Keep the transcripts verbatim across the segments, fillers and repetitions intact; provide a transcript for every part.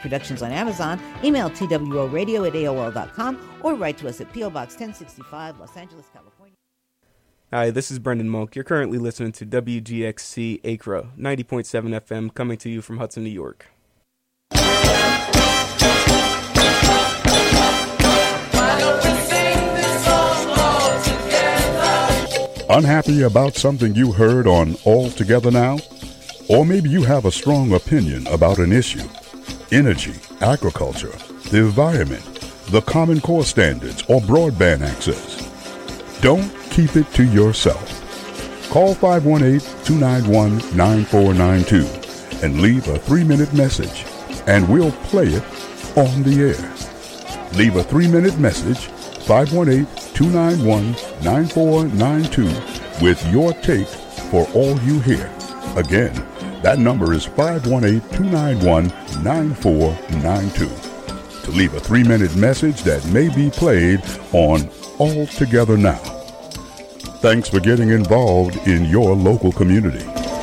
Productions on Amazon, email T W O radio at A O L dot com, or write to us at P O Box ten sixty-five, Los Angeles, California. Hi, this is Brendan Monk. You're currently listening to W G X C Acra, ninety point seven F M, coming to you from Hudson, New York. Unhappy about something you heard on All Together Now? Or maybe you have a strong opinion about an issue. Energy, agriculture, the environment, the Common Core standards, or broadband access. Don't keep it to yourself. Call five one eight, two nine one, nine four nine two and leave a three-minute message, and we'll play it on the air. Leave a three-minute message, five one eight, two nine one, nine four nine two, with your take for all you hear. Again, that number is five one eight, two nine one, nine four nine two. To leave a three-minute message that may be played on All Together Now. Thanks for getting involved in your local community.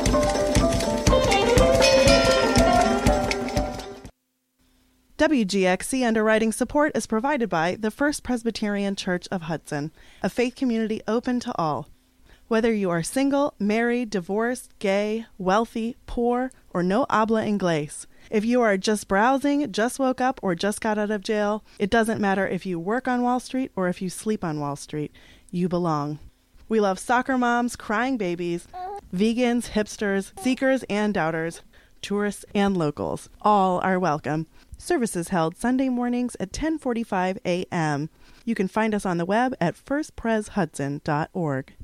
W G X C underwriting support is provided by the First Presbyterian Church of Hudson, a faith community open to all. Whether you are single, married, divorced, gay, wealthy, poor, or no habla inglés, if you are just browsing, just woke up, or just got out of jail, it doesn't matter if you work on Wall Street or if you sleep on Wall Street. You belong. We love soccer moms, crying babies, vegans, hipsters, seekers and doubters, tourists and locals. All are welcome. Services held Sunday mornings at ten forty-five a.m. You can find us on the web at first pres hudson dot org.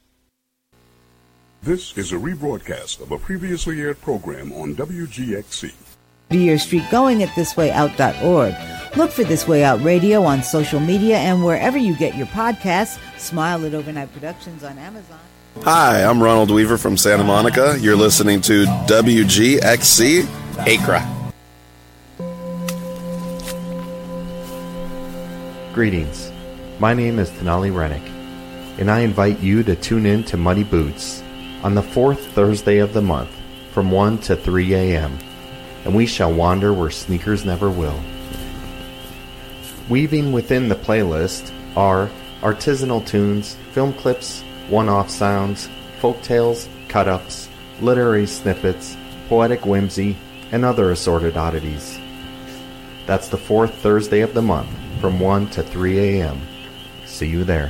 This is a rebroadcast of a previously aired program on W G X C. To your street going at this way out dot org. Look for This Way Out Radio on social media and wherever you get your podcasts. Smile at Overnight Productions on Amazon. Hi, I'm Ronald Weaver from Santa Monica. You're listening to W G X C Acra. Greetings. My name is Tenali Rennick, and I invite you to tune in to Muddy Boots on the fourth Thursday of the month from one to three a.m., and we shall wander where sneakers never will. Weaving within the playlist are artisanal tunes, film clips, one-off sounds, folk tales, cut-ups, literary snippets, poetic whimsy, and other assorted oddities. That's the fourth Thursday of the month from one to three a.m. See you there.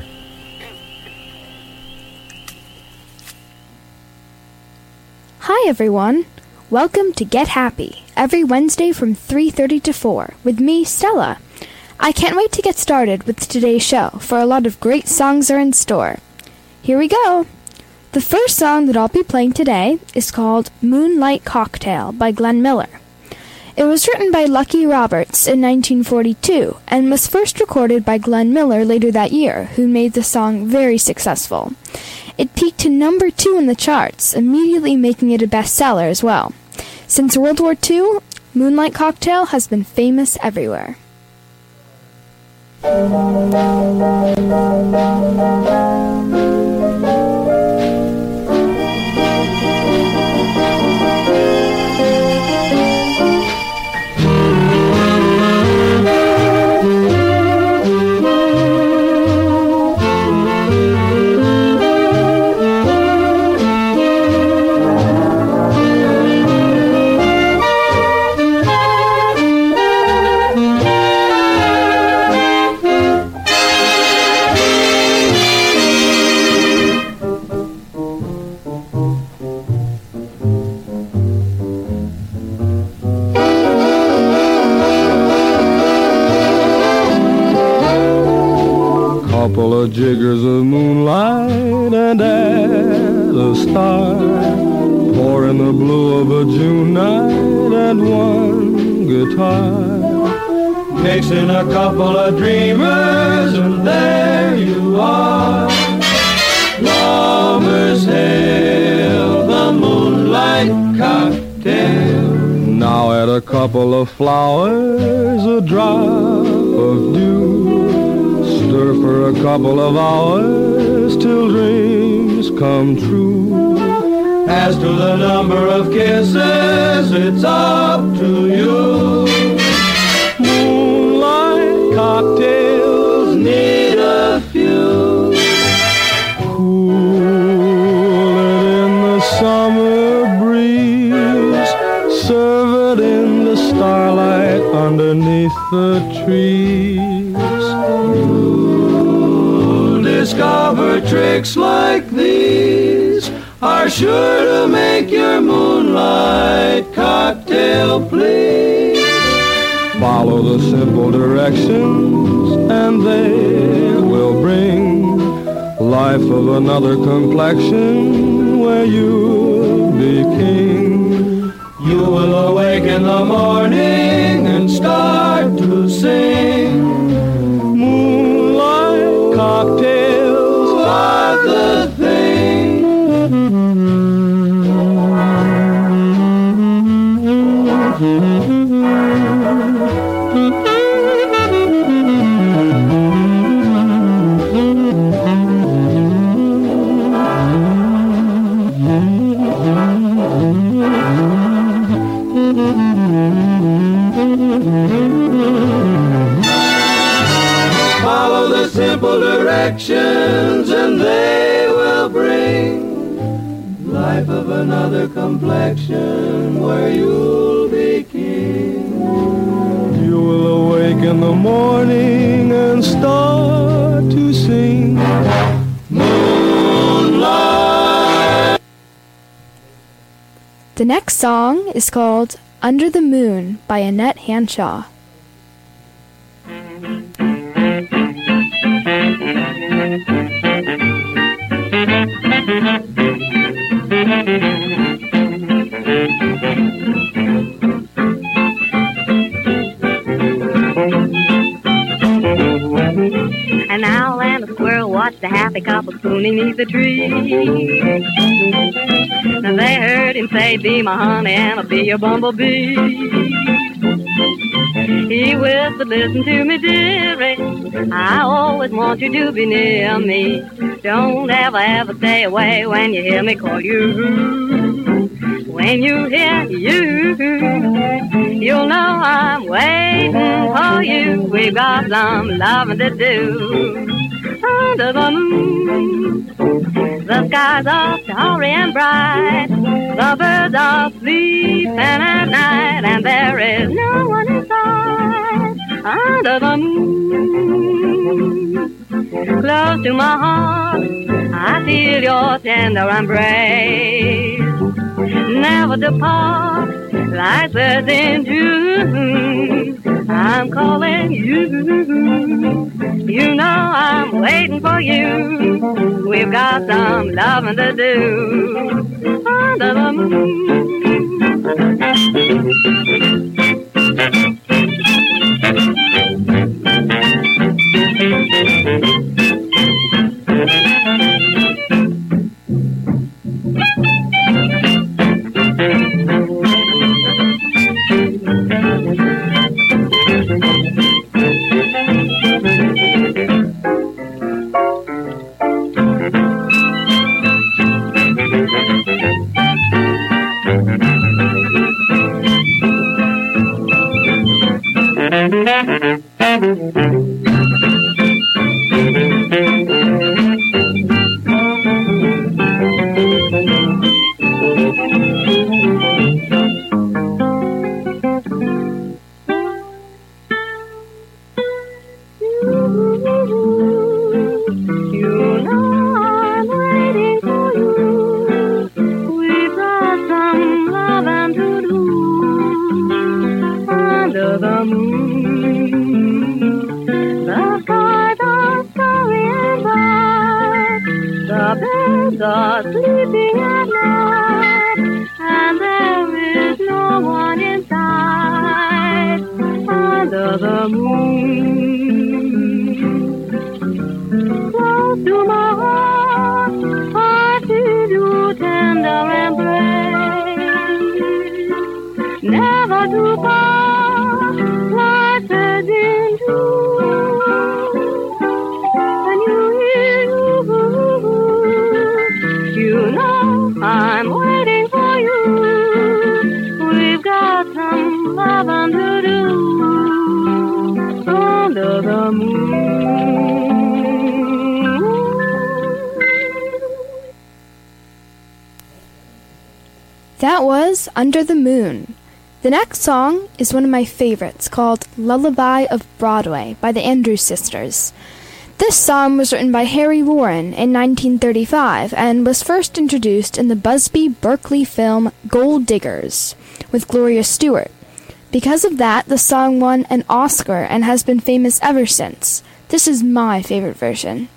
Hi everyone. Welcome to Get Happy, every Wednesday from three thirty to four, with me, Stella. I can't wait to get started with today's show, for a lot of great songs are in store. Here we go! The first song that I'll be playing today is called Moonlight Cocktail by Glenn Miller. It was written by Lucky Roberts in nineteen forty-two, and was first recorded by Glenn Miller later that year, who made the song very successful. It peaked to number two in the charts, immediately making it a bestseller as well. Since World War Two, Moonlight Cocktail has been famous everywhere. Couple of jiggers of moonlight and add a star, pour in the blue of a June night and one guitar, mix in a couple of dreamers and there you are. Lovers hail the moonlight cocktail. Now add a couple of flowers, a drop of dew, stir for a couple of hours till dreams come true. As to the number of kisses, it's up to you. starlight underneath the trees. You'll discover tricks like these are sure to make your moonlight cocktail please. Follow the simple directions and they will bring life of another complexion where you'll be king. You will awake in the morning and start to sing. Moonlight cocktails are the thing. Follow the simple directions and they will bring life of another complexion where you'll be king. You will awake in the morning and start to sing. Moonlight. The next song is called Under the Moon by Annette Hanshaw. An owl and a squirrel watched a happy couple spooning neath the tree. Now they heard him say, be my honey and I'll be your bumblebee. He whispered, listen to me, dearie, I always want you to be near me. Don't ever, ever stay away when you hear me call you. When you hear you, you'll know I'm waiting for you. We've got some loving to do. Under the moon, the skies are starry and bright. The birds are sleeping at night, and there is no one inside. Under the moon, close to my heart, I feel your tender embrace. Never depart, like birds in June. I'm calling you. You know I'm waiting for you. We've got some loving to do. Under the moon. That was Under the Moon. The next song is one of my favorites, called Lullaby of Broadway by the Andrews Sisters. This song was written by Harry Warren in nineteen thirty-five and was first introduced in the Busby Berkeley film Gold Diggers with Gloria Stewart. Because of that, the song won an Oscar and has been famous ever since. This is my favorite version.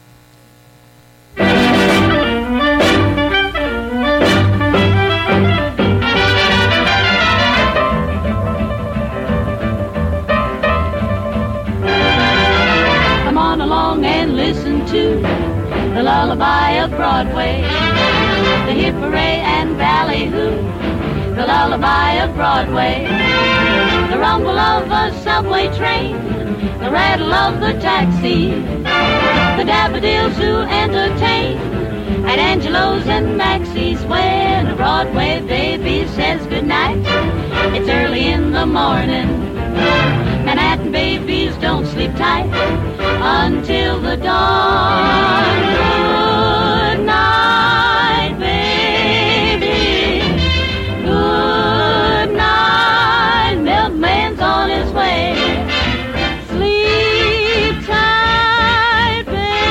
Come on along and listen to the lullaby of Broadway, the hip hooray and ballyhoo, the lullaby of Broadway, the rumble of a subway train, the rattle of the taxi, the daffodils who entertain at Angelo's and Maxie's. When a Broadway baby says goodnight, it's early in the morning. Manhattan babies don't sleep tight until the dawn. Good night, baby. Good night, milkman's on his way. Sleep tight,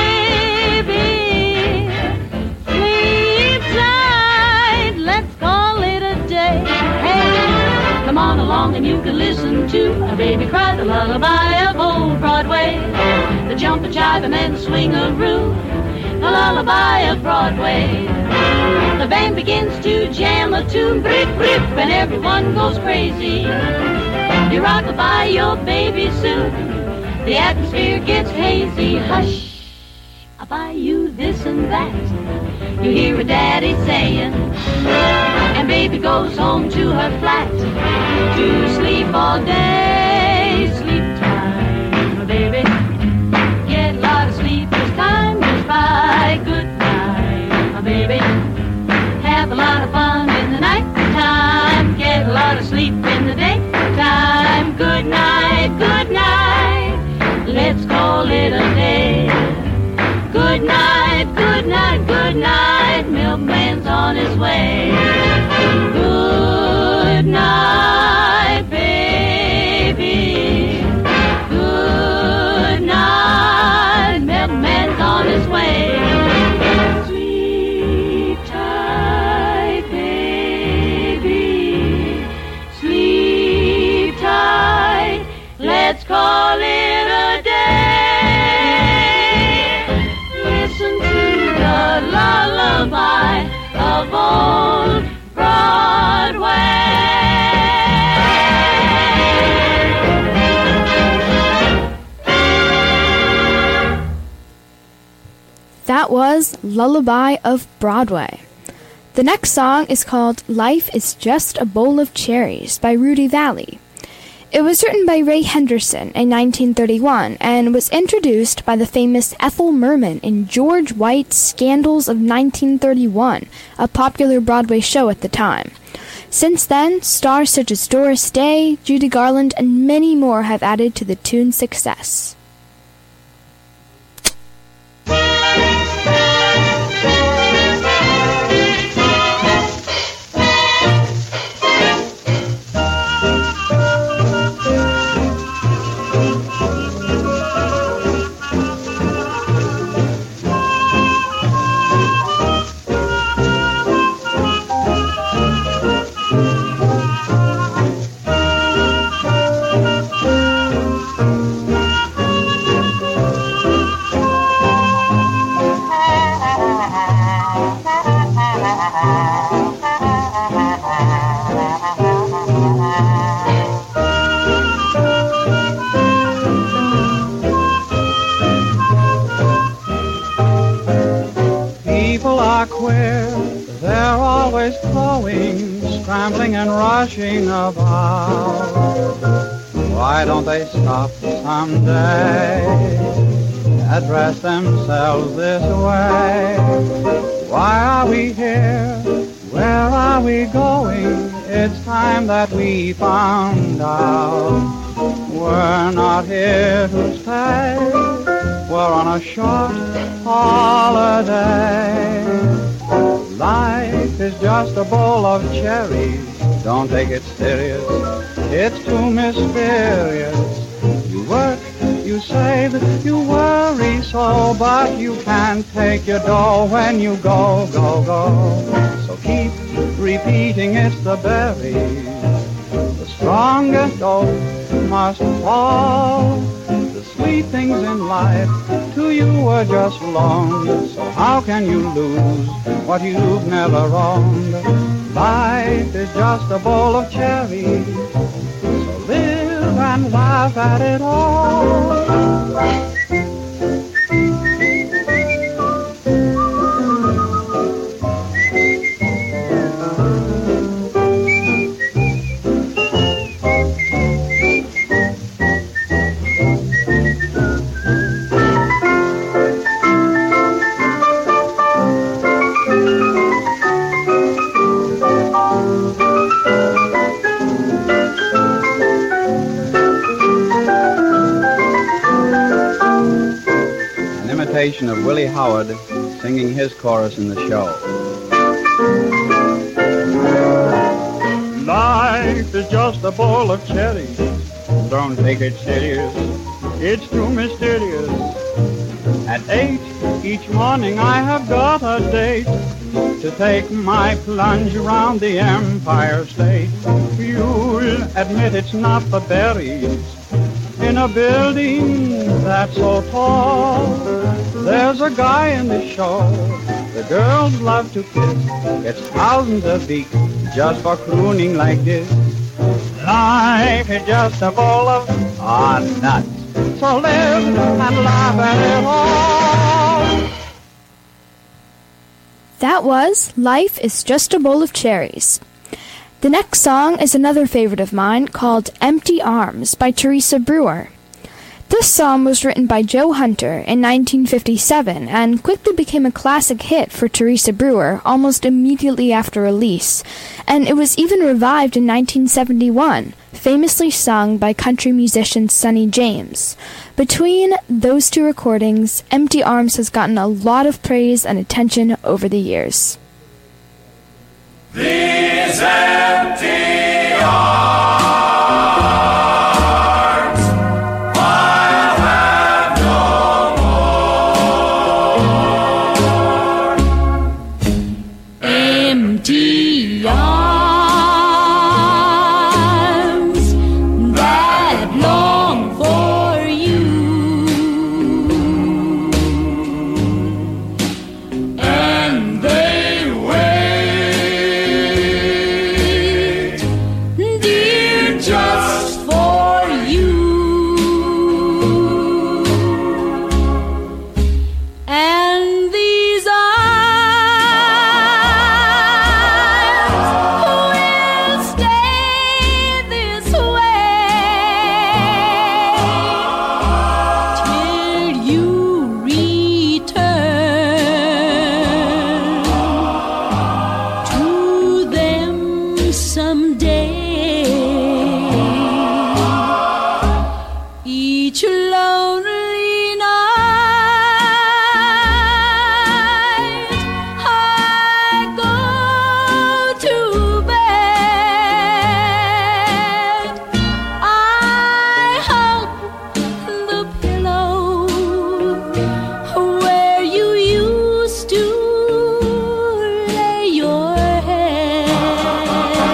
baby. Sleep tight, let's call it a day. Hey, come on along and you can listen to a baby cry, the lullaby of old Broadway, the jump and jive and then swing-a-roo, the lullaby of Broadway. The band begins to jam a tune, brip, brip, and everyone goes crazy. You rock-a-bye your baby soon, the atmosphere gets hazy. Hush, I'll buy you this and that, you hear a daddy saying, and baby goes home to her flat to sleep all day. Sleep time, my baby, get a lot of sleep as time goes by. Good night, my baby, have a lot of fun in the night time, get a lot of sleep in the daytime. Good night, good night, let's call it a day. Good night, good night, good night, milkman's on his way. Good night, baby. Good night, milkman's on his way. Sleep tight, baby. Sleep tight, let's call it a day. Lullaby of old Broadway. That was Lullaby of Broadway. The next song is called Life is Just a Bowl of Cherries by Rudy Valley. It was written by Ray Henderson in nineteen thirty-one and was introduced by the famous Ethel Merman in George White's Scandals of nineteen thirty-one, a popular Broadway show at the time. Since then, stars such as Doris Day, Judy Garland, and many more have added to the tune's success. Scrambling and rushing about. Why don't they stop someday, address themselves this way? Why are we here? Where are we going? It's time that we found out. We're not here to stay, we're on a short holiday. Life is just a bowl of cherries, don't take it serious, It's too mysterious. You work, you save, you worry so, but you can't take your dough when you go, go, go. So keep repeating it's the berries. The strongest oak must fall. The sweet things in life to you were just loaned. So how can you lose what you've never owned? Life is just a bowl of cherries. So live and laugh at it all. Of Willie Howard singing his chorus in the show. Life is just a bowl of cherries. Don't take it serious. It's too mysterious. At eight each morning I have got a date to take my plunge around the Empire State. You'll admit it's not the berries in a building that's so tall. There's a guy in the show the girls love to kiss. Gets thousands a week just for crooning like this. Life is just a bowl of ah nuts. So live and laugh at it all. That was Life is Just a Bowl of Cherries. The next song is another favorite of mine called Empty Arms by Teresa Brewer. This song was written by Joe Hunter in nineteen fifty-seven and quickly became a classic hit for Teresa Brewer almost immediately after release, and it was even revived in nineteen seventy-one, famously sung by country musician Sonny James. Between those two recordings, Empty Arms has gotten a lot of praise and attention over the years. These empty arms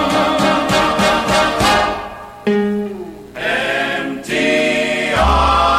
Empty arms.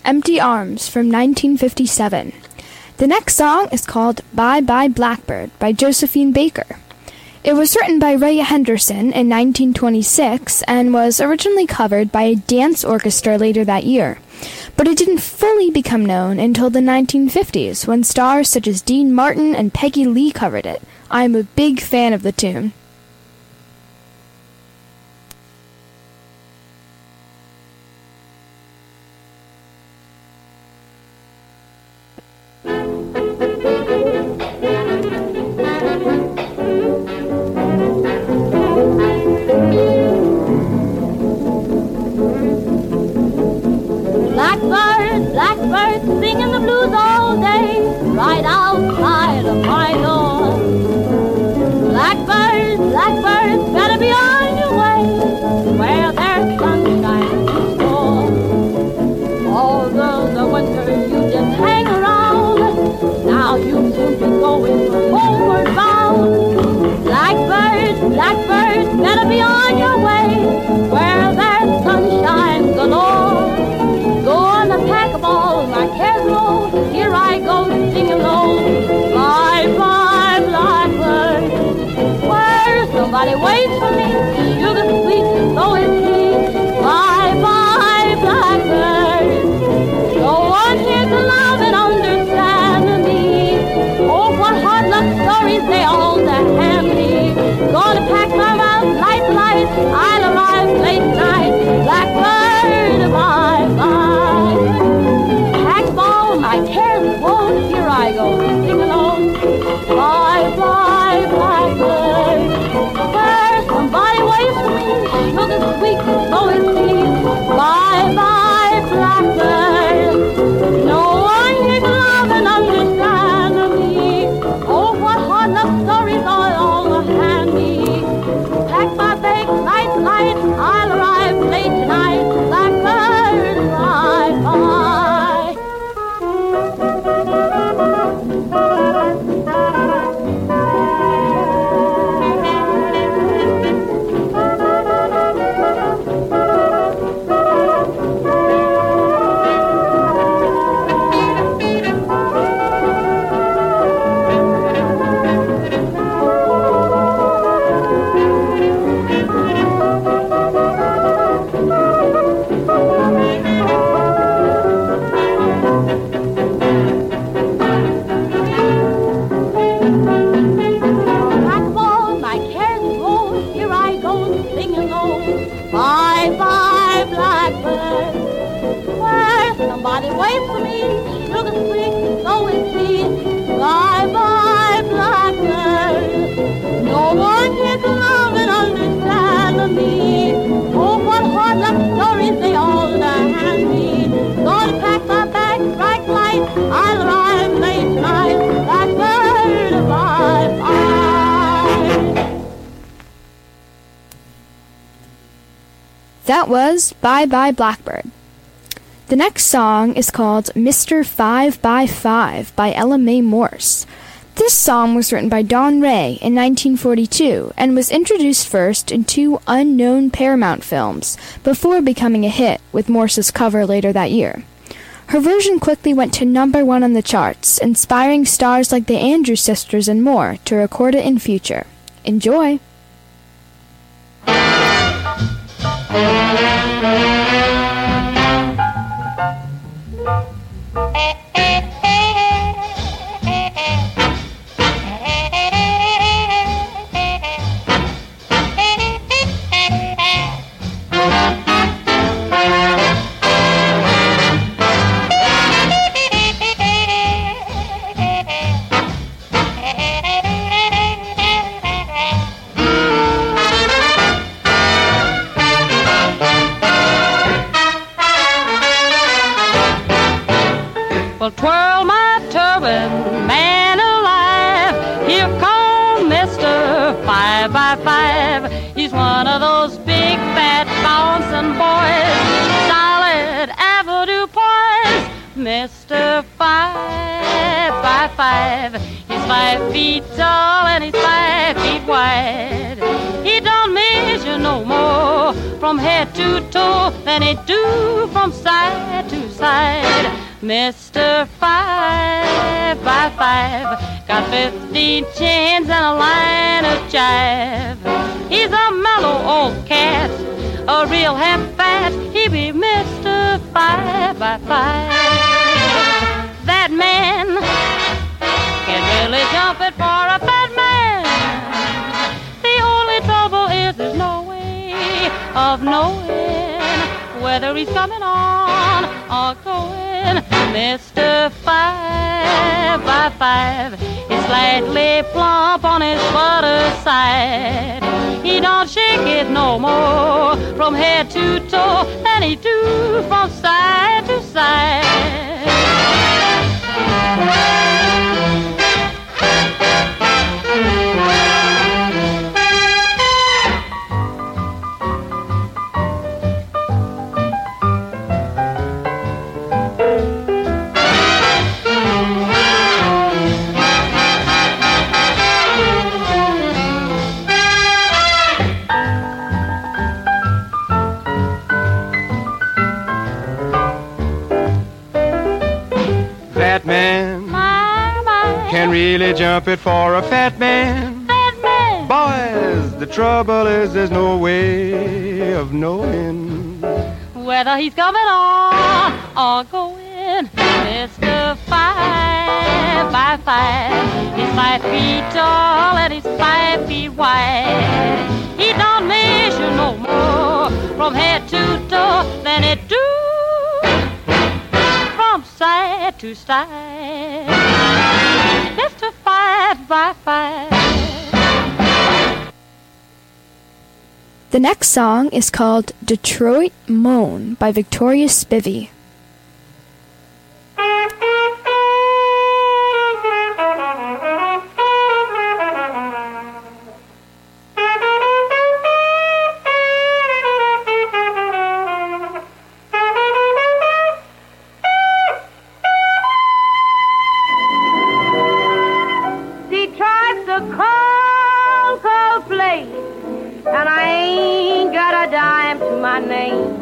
Empty Arms from nineteen fifty-seven. The next song is called Bye Bye Blackbird by Josephine Baker. It was written by Ray Henderson in nineteen twenty-six and was originally covered by a dance orchestra later that year. But it didn't fully become known until the nineteen fifties, when stars such as Dean Martin and Peggy Lee covered it. I'm a big fan of the tune. Blackbird, blackbird, singing the blues all day, right outside of my door. Blackbird, blackbird, better be on your way, where there's sunshine to store. Although the winter you just hang around, now you'll soon be going homeward bound. Blackbird, blackbird, better be on your way, where there's sunshine galore. Gonna pack up all my cares low, here I go singing low. Bye bye blackbird, where somebody waits for me, sugar sweet, so is he. Bye bye blackbird, no one here to love and understand me. Oh, what hard luck stories they all hand me. Gonna pack my mouth light, light, I'll arrive late tonight. Blackbird, bye bye. Pack all my cares won't, here I go, sing along. Bye bye blackbird, where somebody waits for me, sugar sweet, so is he. Bye bye blackbird, no one here to love and understand me. Oh, what hard luck stories all, all hand me. Pack my bag, light, light, I'll arrive late tonight. Blackbird, bye bye. Somebody waits for me, sugar sweet, so is he. Bye bye blackbird, no one here to love and understand me. Oh, what hard luck stories they all hand me. Gonna pack my bag, bright light, I'll arrive late tonight. Blackbird, bye bye. That was Bye Bye Blackbird. The next song is called Mister Five by Five by Ella Mae Morse. This song was written by Don Ray in nineteen forty-two and was introduced first in two unknown Paramount films before becoming a hit with Morse's cover later that year. Her version quickly went to number one on the charts, inspiring stars like the Andrews Sisters and more to record it in future. Enjoy! Well, twirl my turban, man alive, here comes Mister Five by Five. He's one of those big, fat, bouncing boys, solid avenue boys. Mister Five by Five, he's five feet tall and he's five feet wide. He don't mean measure no more from head to toe than he do from side to side. Mister Five by Five got fifteen chins and a line of jive. He's a mellow old cat, a real half-fat. He be Mister Five by Five. That man can really jump it for a fat man. The only trouble is there's no way of knowing whether he's coming on or going. Mister Five by Five is slightly plump on his butter side. He don't shake it no more from head to toe than he do from side to side. Fat man my, my. Can really jump it for a fat man. Fat man. Boys, the trouble is there's no way of knowing whether he's coming on or going. Mister Five by Five, he's five feet tall and he's five feet wide. He don't measure no more from head to toe than it do from side to side. Mister Five by Five. The next song is called Detroit Moan by Victoria Spivey. Detroit's a cold, cold place, and I ain't got a dime to my name.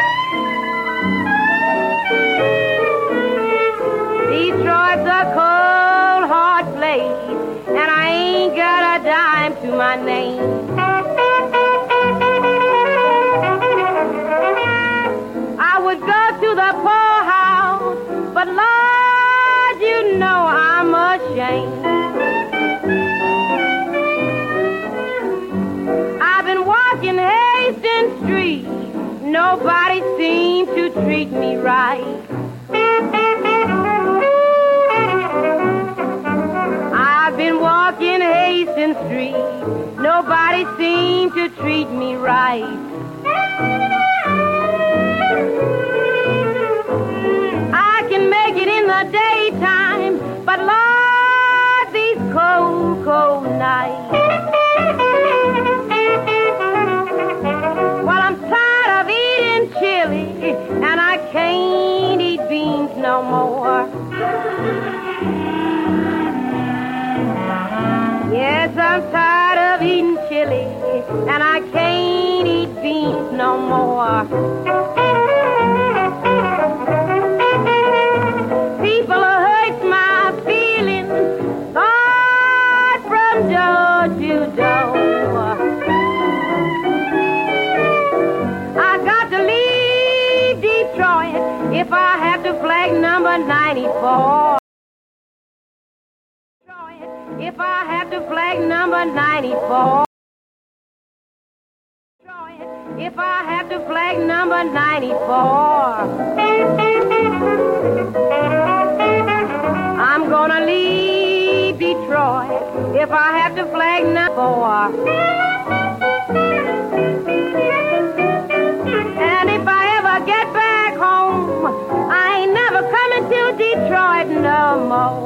Detroit's a cold, hard place, and I ain't got a dime to my name. I would go to the poorhouse, but Lord, you know I'm ashamed. In Hastings Street, nobody seemed to treat me right. I've been walking Hastings Street, nobody seemed to treat me right. I can make it in the daytime, but Lord, these cold, cold nights. And I can't eat beans no more. Yes, I'm tired of eating chili, and I can't eat beans no more. People hurt my feelings, right from door to door. If I have to flag number ninety-four. If I have to flag number ninety-four. If I have to flag number ninety-four. I'm gonna leave Detroit if I have to flag number four. And if I ever get back home, I ain't never coming to Detroit no more.